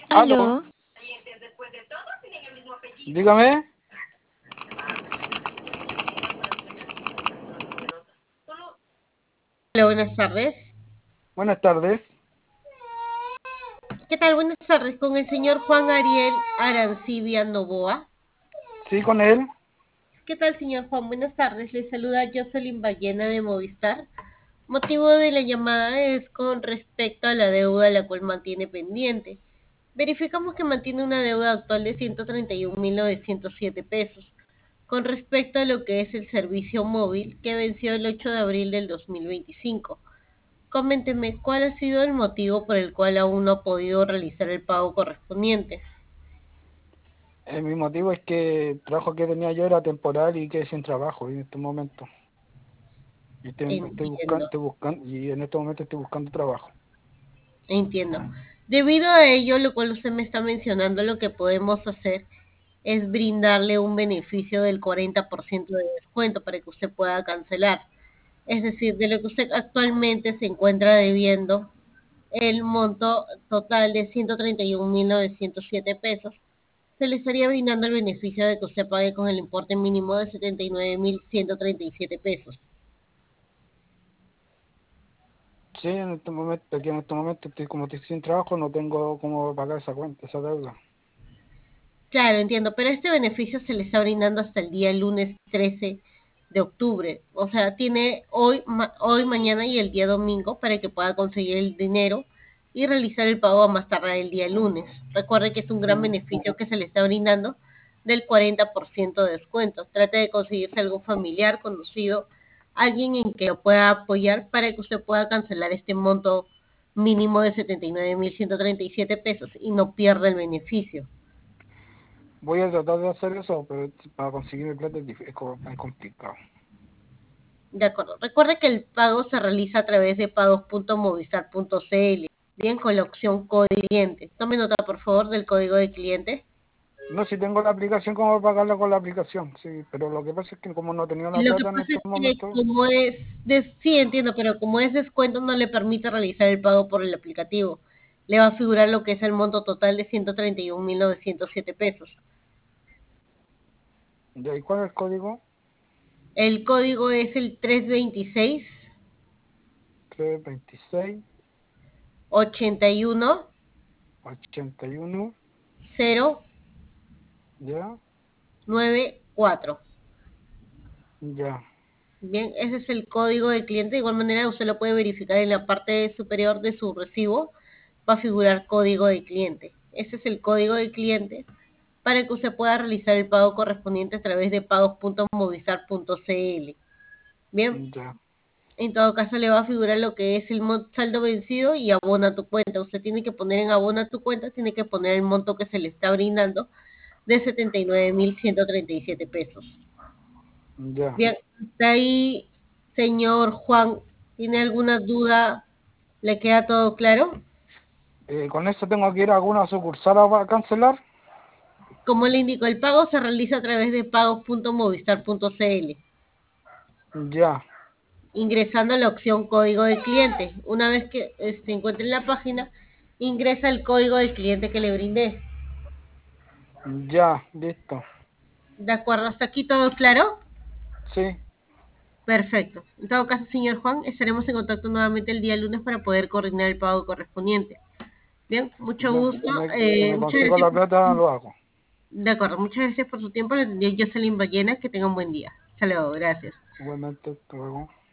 Aló, Aló, dígame. Hola, buenas tardes. Buenas tardes. ¿Qué tal? Buenas tardes con el señor Juan Ariel Arancibia Novoa. Sí, con él. ¿Qué tal, señor Juan? Buenas tardes. Le saluda Jocelyn Ballena de Movistar. Motivo de la llamada es con respecto a la deuda la cual mantiene pendiente. Verificamos que mantiene una deuda actual de 131.907 pesos con respecto a lo que es el servicio móvil que venció el 8 de abril del 2025. Coménteme, ¿cuál ha sido el motivo por el cual aún no ha podido realizar el pago correspondiente? Mi motivo es que el trabajo que tenía yo era temporal y quedé sin trabajo en este momento. Y Entiendo, y en este momento estoy buscando trabajo. entiendo. Debido a ello, lo cual usted me está mencionando, lo que podemos hacer es brindarle un beneficio del 40% de descuento para que usted pueda cancelar. Es decir, de lo que usted actualmente se encuentra debiendo, el monto total de 131.907 pesos, se le estaría brindando el beneficio de que usted pague con el importe mínimo de 79.137 pesos. Sí, en este momento como estoy sin trabajo, no tengo cómo pagar esa cuenta, esa deuda. Claro, entiendo, pero este beneficio se le está brindando hasta el día lunes 13 de octubre. O sea, tiene hoy, mañana y el día domingo para que pueda conseguir el dinero y realizar el pago a más tardar el día lunes. Recuerde que es un gran Mm, beneficio que se le está brindando del 40% de descuento. Trate de conseguirse algún familiar, conocido, alguien en que lo pueda apoyar para que usted pueda cancelar este monto mínimo de 79.137 pesos y no pierda el beneficio. Voy a tratar de hacer eso, pero para conseguir el plata es complicado. De acuerdo. Recuerde que el pago se realiza a través de pagos.movistar.cl. Bien, con la opción código cliente. Tome nota, por favor, del código de cliente. No, si tengo la aplicación, ¿cómo pagarla con la aplicación? Sí, pero lo que pasa es que como no tenía la Lo que plata en pasa este es que momento, sí entiendo, pero como es descuento no le permite realizar el pago por el aplicativo. Le va a figurar lo que es el monto total de 131.907 pesos. ¿de ahí cuál es el código? El código es el 326 326 81 81, ya, 094. ya, Bien, ese es el código del cliente. De igual manera, usted lo puede verificar en la parte superior de su recibo. Va a figurar código de cliente. Ese es el código del cliente para que usted pueda realizar el pago correspondiente a través de pagos.movistar.cl. Bien, ya, en todo caso le va a figurar lo que es el saldo vencido y abona tu cuenta. Usted tiene que poner en abona tu cuenta, tiene que poner el monto que se le está brindando de 79.137 pesos. ya. Bien, hasta ahí, señor Juan, ¿tiene alguna duda? ¿Le queda todo claro? Con eso tengo que ir a alguna sucursal a cancelar. Como le indico, el pago se realiza a través de pagos.movistar.cl, Ya, ingresando a la opción código del cliente. Una vez que se encuentre en la página, ingresa el código del cliente que le brindé. ya, listo. ¿De acuerdo? ¿Hasta aquí todo claro? Sí, Perfecto. En todo caso, señor Juan, estaremos en contacto nuevamente el día lunes para poder coordinar el pago correspondiente. Bien, mucho ya, gusto. si me Muchas consigo gracias. la plata, lo hago. De acuerdo, muchas gracias por su tiempo. Le atendió Jocelyn Ballena. Que tenga un buen día. Hasta luego, gracias. Igualmente, hasta luego.